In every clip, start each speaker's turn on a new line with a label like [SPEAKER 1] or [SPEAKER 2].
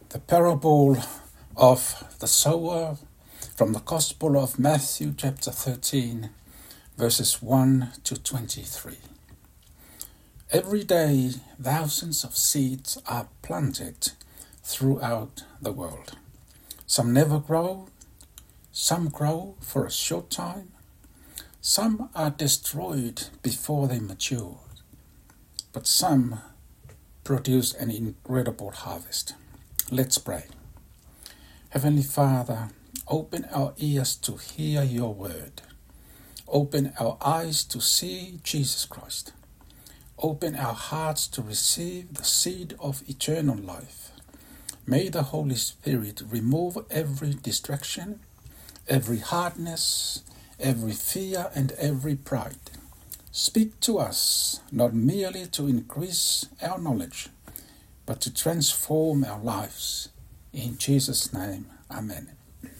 [SPEAKER 1] The parable of the sower from the Gospel of Matthew chapter 13, verses 1 to 23. Every day, thousands of seeds are planted throughout the world. Some never grow, some grow for a short time, some are destroyed before they mature, but some produce an incredible harvest. Let's pray. Heavenly Father, open our ears to hear your word. Open our eyes to see Jesus Christ. Open our hearts to receive the seed of eternal life. May the Holy Spirit remove every distraction, every hardness, every fear, and every pride. Speak to us, not merely to increase our knowledge, but to transform our lives. In Jesus' name, Amen.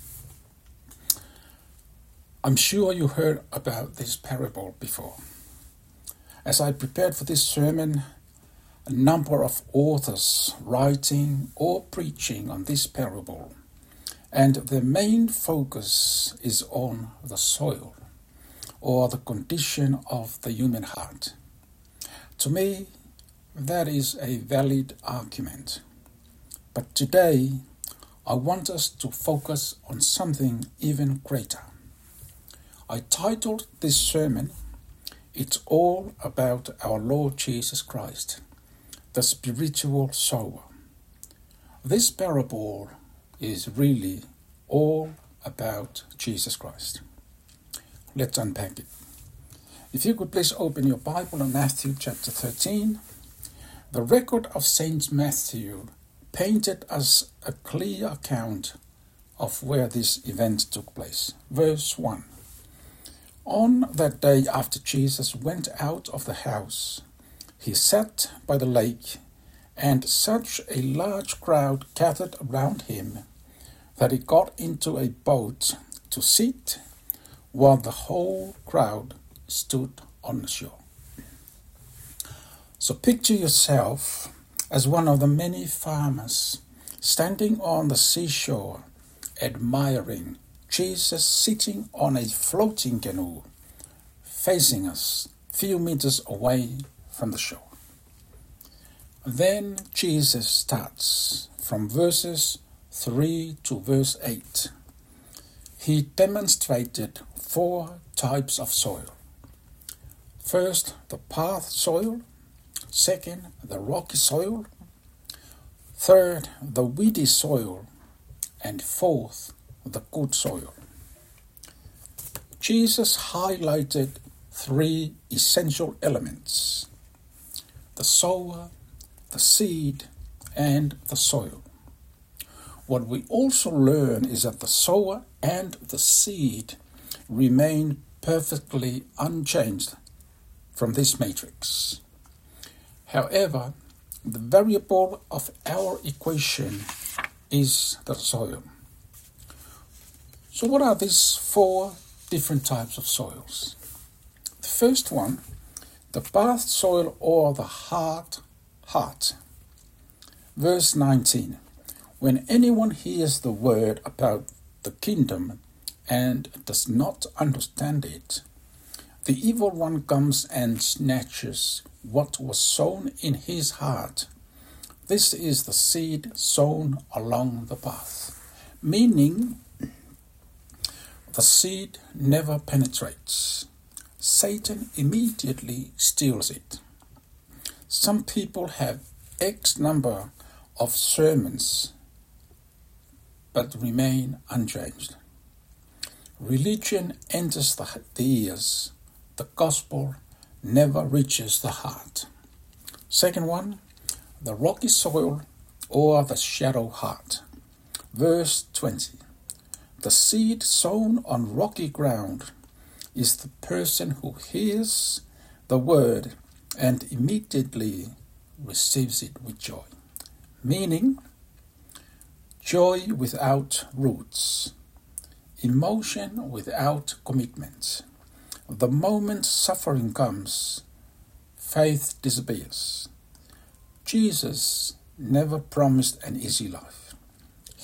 [SPEAKER 1] I'm sure you heard about this parable before. As I prepared for this sermon, a number of authors writing or preaching on this parable, and the main focus is on the soil, or the condition of the human heart. To me, that is a valid argument. But today, I want us to focus on something even greater. I titled this sermon, "It's All About Our Lord Jesus Christ, the Spiritual Sower." This parable is really all about Jesus Christ. Let's unpack it. If you could please open your Bible in Matthew chapter 13. The record of Saint Matthew painted us a clear account of where this event took place. Verse 1. On that day after Jesus went out of the house, he sat by the lake, and such a large crowd gathered around him that he got into a boat to sit, while the whole crowd stood on the shore. So picture yourself as one of the many farmers standing on the seashore, admiring Jesus sitting on a floating canoe, facing us a few meters away from the shore. Then Jesus starts from verses 3 to verse 8. He demonstrated 4 types of soil. First, the path soil. Second, the rocky soil. Third, the weedy soil. And fourth, the good soil. Jesus highlighted 3 essential elements: the sower, the seed, and the soil. What we also learn is that the sower and the seed remain perfectly unchanged from this matrix. However, the variable of our equation is the soil. So what are these 4 different types of soils? The first one, the path soil or the hard heart. Verse 19. When anyone hears the word about the kingdom and does not understand it, the evil one comes and snatches what was sown in his heart. This is the seed sown along the path, meaning the seed never penetrates. Satan immediately steals it. Some people have X number of sermons but remain unchanged. Religion enters the ears. The gospel never reaches the heart. Second one, the rocky soil or the shallow heart. Verse 20. The seed sown on rocky ground is the person who hears the word and immediately receives it with joy. Meaning, joy without roots, emotion without commitment. The moment suffering comes, faith disappears. Jesus never promised an easy life.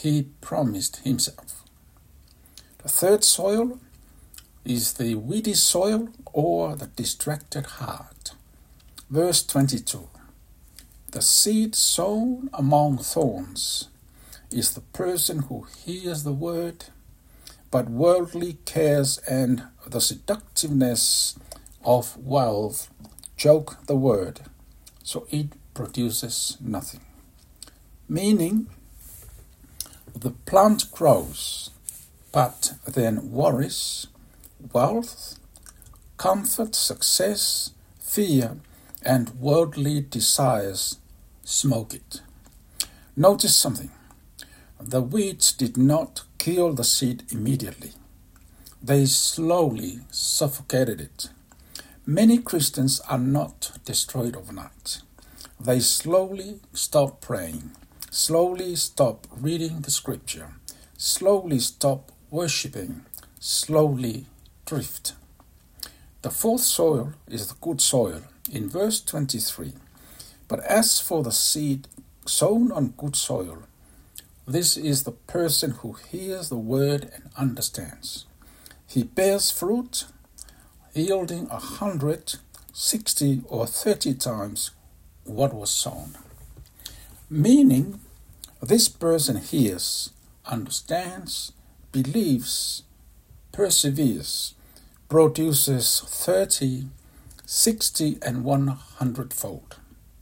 [SPEAKER 1] he promised himself. The third soil is the weedy soil or the distracted heart. Verse 22. The seed sown among thorns is the person who hears the word, but worldly cares and the seductiveness of wealth choke the word, so it produces nothing. Meaning, the plant grows, but then worries, wealth, comfort, success, fear, and worldly desires smoke it. Notice something. The weeds did not kill the seed immediately. They slowly suffocated it. Many Christians are not destroyed overnight. They slowly stop praying, slowly stop reading the scripture, slowly stop worshiping, slowly drift. The fourth soil is the good soil in verse 23. But as for the seed sown on good soil, this is the person who hears the word and understands. He bears fruit, yielding 100, 60, or 30 times what was sown. Meaning, this person hears, understands, believes, perseveres, produces 30, 60, and 100-fold.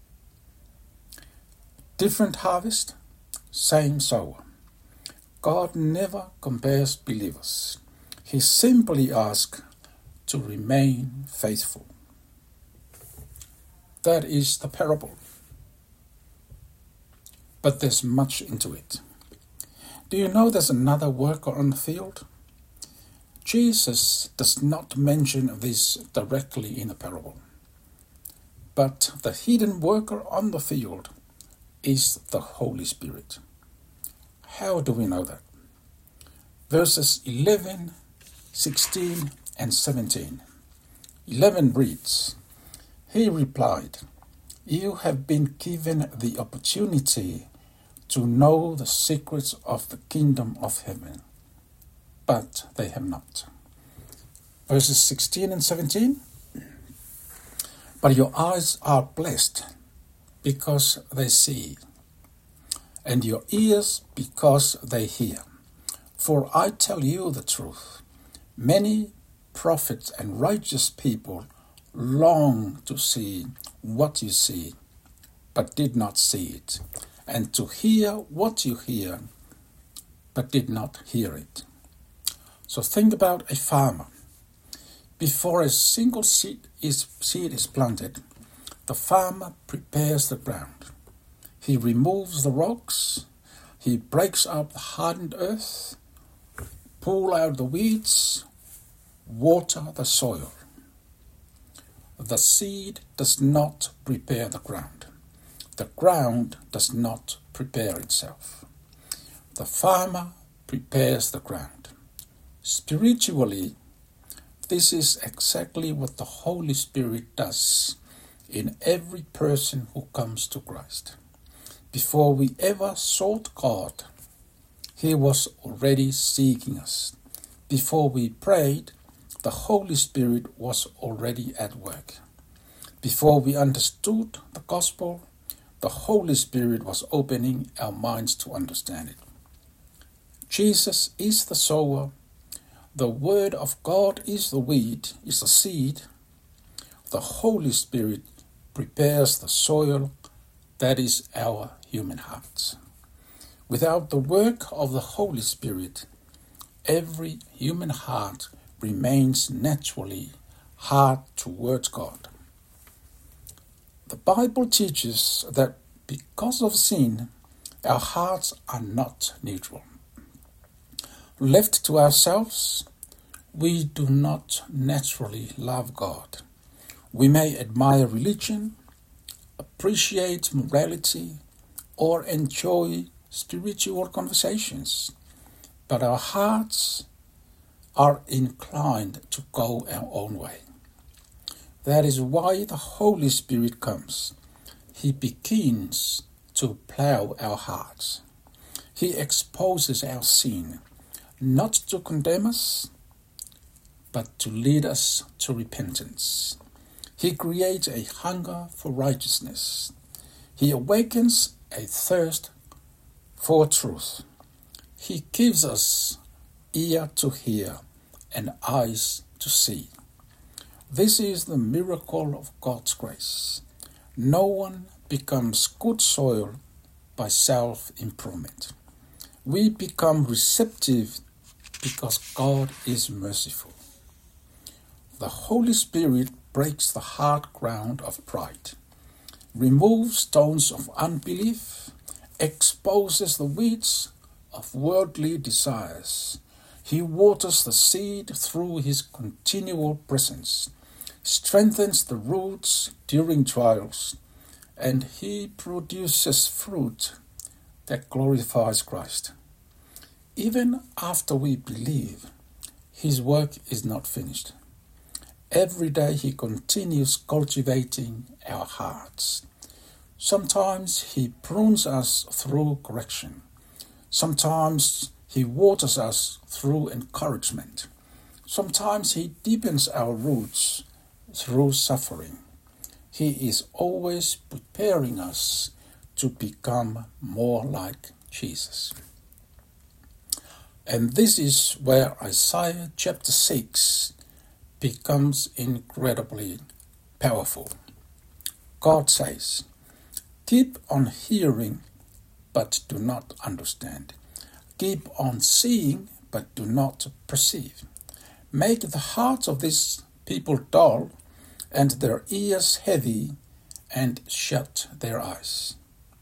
[SPEAKER 1] Different harvest, same sower. God never compares believers. He simply asks to remain faithful. That is the parable. But there's much into it. Do you know there's another worker on the field? Jesus does not mention this directly in the parable. But the hidden worker on the field is the Holy Spirit. How do we know that? Verses 11, 16, and 17. 11 reads, He replied, You have been given the opportunity to know the secrets of the kingdom of heaven, but they have not. Verses 16 and 17. But your eyes are blessed because they see, and your ears because they hear. For I tell you the truth, many prophets and righteous people long to see what you see, but did not see it, and to hear what you hear, but did not hear it. So think about a farmer. Before a single seed is planted, the farmer prepares the ground. He removes the rocks, he breaks up the hardened earth, pull out the weeds, water the soil. The seed does not prepare the ground. The ground does not prepare itself. The farmer prepares the ground. Spiritually, this is exactly what the Holy Spirit does in every person who comes to Christ. Before we ever sought God, He was already seeking us. Before we prayed, the Holy Spirit was already at work. Before we understood the gospel, the Holy Spirit was opening our minds to understand it. Jesus is the sower. The Word of God is the weed, is the seed. The Holy Spirit prepares the soil that is our human hearts. Without the work of the Holy Spirit, every human heart remains naturally hard towards God. The Bible teaches that because of sin, our hearts are not neutral. Left to ourselves, we do not naturally love God. We may admire religion, appreciate morality, or enjoy spiritual conversations, but our hearts are inclined to go our own way. That is why the Holy Spirit comes. He begins to plow our hearts. He exposes our sin, not to condemn us, but to lead us to repentance. He creates a hunger for righteousness. He awakens a thirst for truth. He gives us ear to hear and eyes to see. This is the miracle of God's grace. No one becomes good soil by self-improvement. We become receptive because God is merciful. The Holy Spirit breaks the hard ground of pride, removes stones of unbelief, exposes the weeds of worldly desires. He waters the seed through his continual presence, strengthens the roots during trials, and he produces fruit that glorifies Christ. Even after we believe, his work is not finished. Every day he continues cultivating our hearts. Sometimes he prunes us through correction. Sometimes he waters us through encouragement. Sometimes he deepens our roots through suffering. He is always preparing us to become more like Jesus. And this is where Isaiah chapter 6 becomes incredibly powerful. God says, "Keep on hearing, but do not understand. Keep on seeing, but do not perceive. Make the hearts of this people dull, and their ears heavy, and shut their eyes."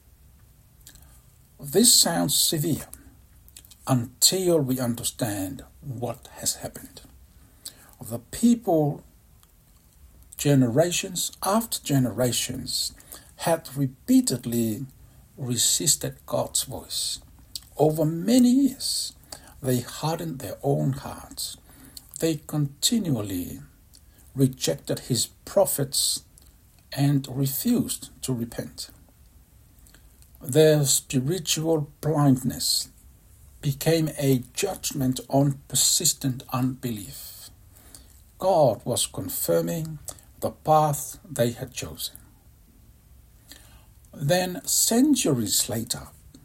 [SPEAKER 1] This sounds severe until we understand what has happened. The people, generations after generations, had repeatedly resisted God's voice. Over many years, they hardened their own hearts. They continually rejected his prophets and refused to repent. Their spiritual blindness became a judgment on persistent unbelief. God was confirming the path they had chosen. Then, centuries later,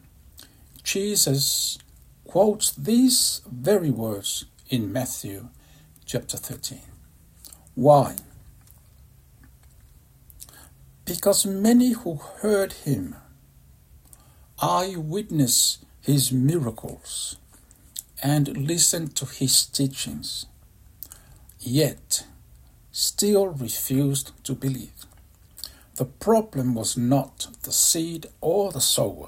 [SPEAKER 1] Jesus quotes these very words in Matthew chapter 13. Why? Because many who heard him eyewitness his miracles and listened to his teachings, yet still refused to believe. The problem was not the seed or the sower.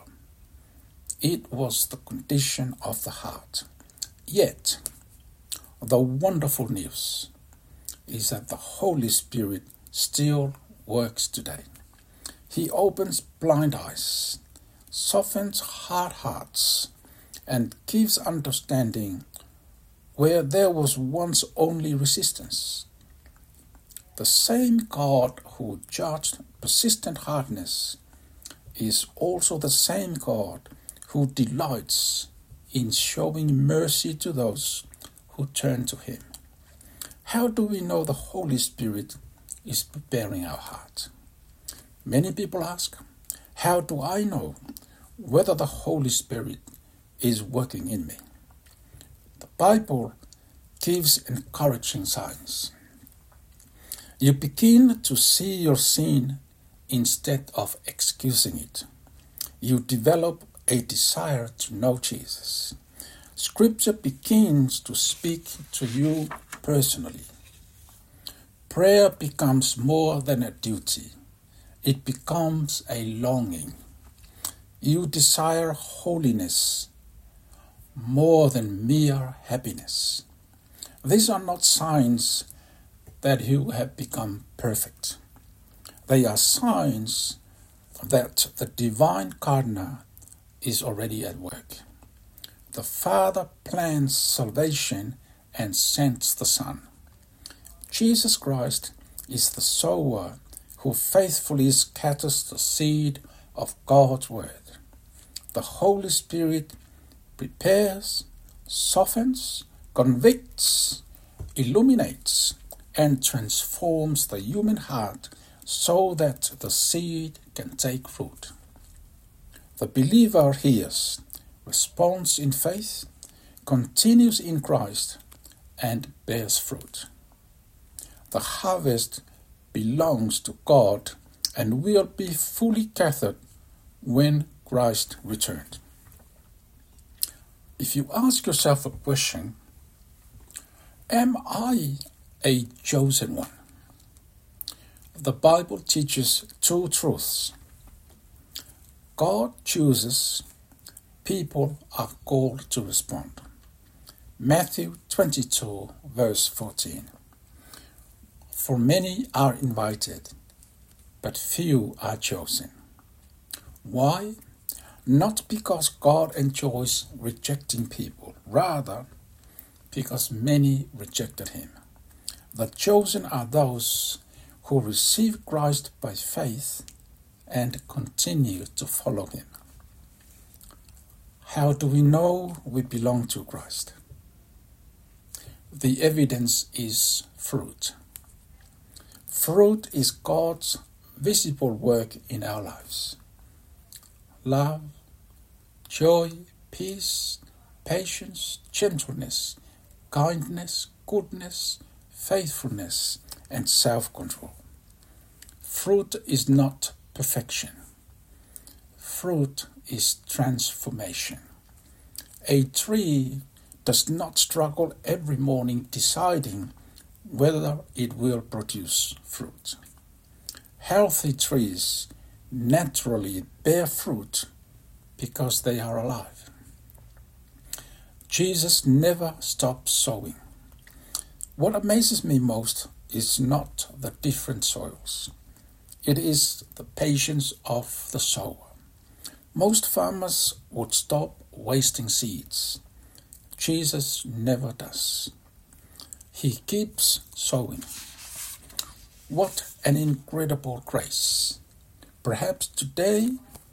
[SPEAKER 1] It was the condition of the heart. Yet, the wonderful news is that the Holy Spirit still works today. He opens blind eyes, softens hard hearts, and gives understanding where there was once only resistance. The same God who judged persistent hardness is also the same God who delights in showing mercy to those who turn to him. How do we know the Holy Spirit is preparing our heart? Many people ask, how do I know whether the Holy Spirit is working in me? The Bible gives encouraging signs. You begin to see your sin instead of excusing it. You develop a desire to know Jesus. Scripture begins to speak to you personally. Prayer becomes more than a duty. It becomes a longing. You desire holiness more than mere happiness. These are not signs that you have become perfect. They are signs that the divine gardener is already at work. The Father plans salvation and sends the Son. Jesus Christ is the sower who faithfully scatters the seed of God's word. The Holy Spirit prepares, softens, convicts, illuminates, and transforms the human heart so that the seed can take root. The believer hears, responds in faith, continues in Christ, and bears fruit. The harvest belongs to God and will be fully gathered when Christ returns. If you ask yourself a question, am I a chosen one? The Bible teaches two truths. God chooses, people are called to respond. Matthew 22, verse 14. For many are invited, but few are chosen. Why? Not because God enjoys rejecting people, rather because many rejected him. The chosen are those who receive Christ by faith and continue to follow him. How do we know we belong to Christ? The evidence is fruit. Fruit is God's visible work in our lives. Love, joy, peace, patience, gentleness, kindness, goodness, faithfulness, and self-control. Fruit is not perfection. Fruit is transformation. A tree does not struggle every morning deciding whether it will produce fruit. Healthy trees naturally bear fruit because they are alive. Jesus never stops sowing. What amazes me most is not the different soils. It is the patience of the sower. Most farmers would stop wasting seeds. Jesus never does. He keeps sowing. What an incredible grace. Perhaps today,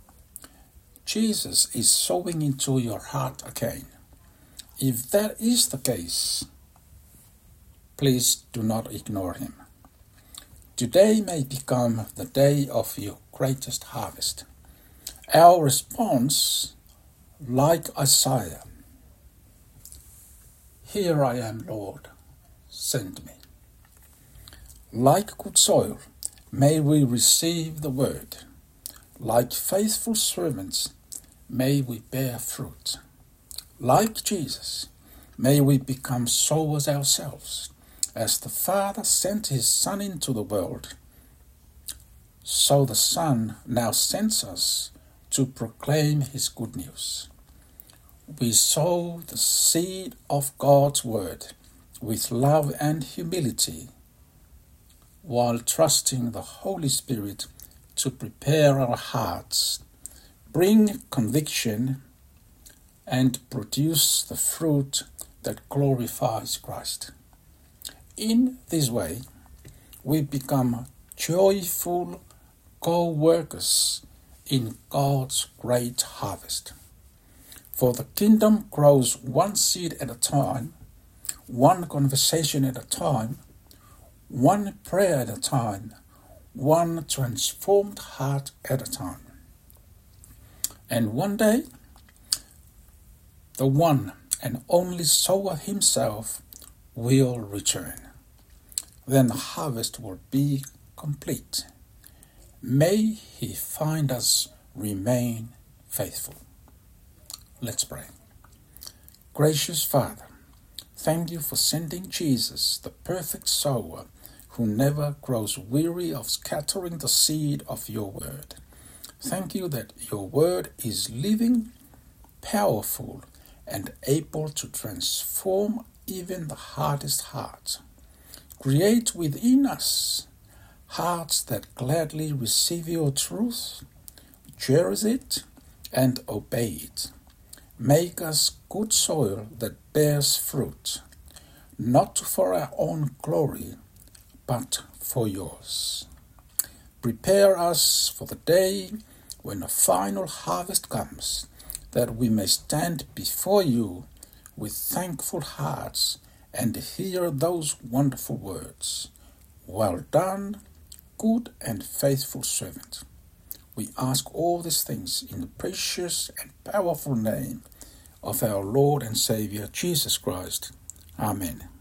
[SPEAKER 1] Jesus is sowing into your heart again. If that is the case, please do not ignore him. Today may become the day of your greatest harvest. Our response, like Isaiah, "Here I am, Lord, send me." Like good soil, may we receive the word. Like faithful servants, may we bear fruit. Like Jesus, may we become sowers ourselves. As the Father sent his Son into the world, so the Son now sends us to proclaim his good news. We sow the seed of God's word with love and humility, while trusting the Holy Spirit to prepare our hearts, bring conviction, and produce the fruit that glorifies Christ. In this way, we become joyful co-workers in God's great harvest. For the kingdom grows one seed at a time, one conversation at a time, one prayer at a time, one transformed heart at a time. And one day, the one and only sower himself will return. Then the harvest will be complete. May he find us remain faithful. Let's pray. Gracious Father, thank you for sending Jesus, the perfect sower, who never grows weary of scattering the seed of your word. Thank you that your word is living, powerful, and able to transform even the hardest heart. Create within us hearts that gladly receive your truth, cherish it, and obey it. Make us good soil that bears fruit, not for our own glory, but for yours. Prepare us for the day when the final harvest comes, that we may stand before you with thankful hearts and hear those wonderful words. Well done, good and faithful servant. We ask all these things in the precious and powerful name of our Lord and Saviour Jesus Christ. Amen.